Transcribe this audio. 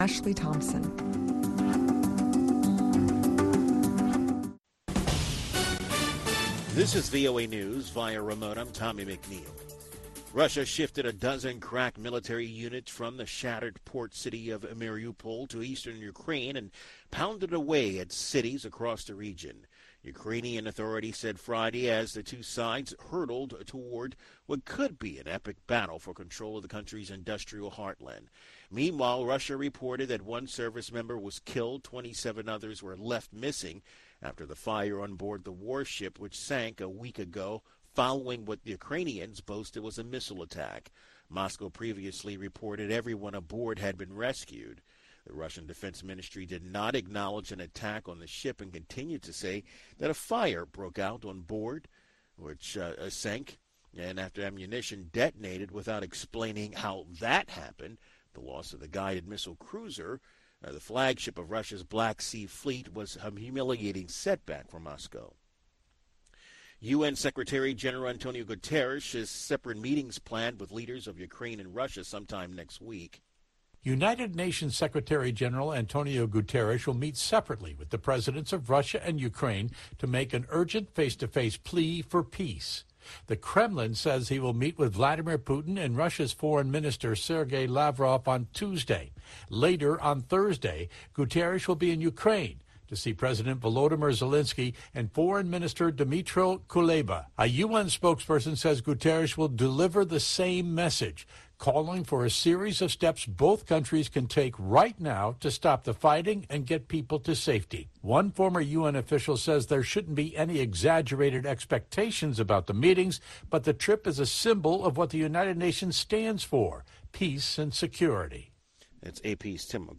Ashley Thompson. This is VOA News via remote. I'm Tommy McNeil. Russia shifted a dozen crack military units from the shattered port city of Mariupol to eastern Ukraine and pounded away at cities across the region. Ukrainian authorities said Friday as the two sides hurtled toward what could be an epic battle for control of the country's industrial heartland. Meanwhile, Russia reported that one service member was killed, 27 others were left missing after the fire on board the warship, which sank a week ago following what the Ukrainians boasted was a missile attack. Moscow previously reported everyone aboard had been rescued. The Russian Defense Ministry did not acknowledge an attack on the ship and continued to say that a fire broke out on board, which sank, and after ammunition detonated without explaining how that happened. The loss of the guided missile cruiser, the flagship of Russia's Black Sea Fleet, was a humiliating setback for Moscow. UN Secretary General Antonio Guterres has separate meetings planned with leaders of Ukraine and Russia sometime next week. United Nations Secretary General Antonio Guterres will meet separately with the presidents of Russia and Ukraine to make an urgent face-to-face plea for peace. The Kremlin says he will meet with Vladimir Putin and Russia's Foreign Minister Sergei Lavrov on Tuesday. Later on Thursday, Guterres will be in Ukraine to see President Volodymyr Zelensky and Foreign Minister Dmytro Kuleba. A UN spokesperson says Guterres will deliver the same message, calling for a series of steps both countries can take right now to stop the fighting and get people to safety. One former UN official says there shouldn't be any exaggerated expectations about the meetings, but the trip is a symbol of what the United Nations stands for: peace and security. It's AP's Tim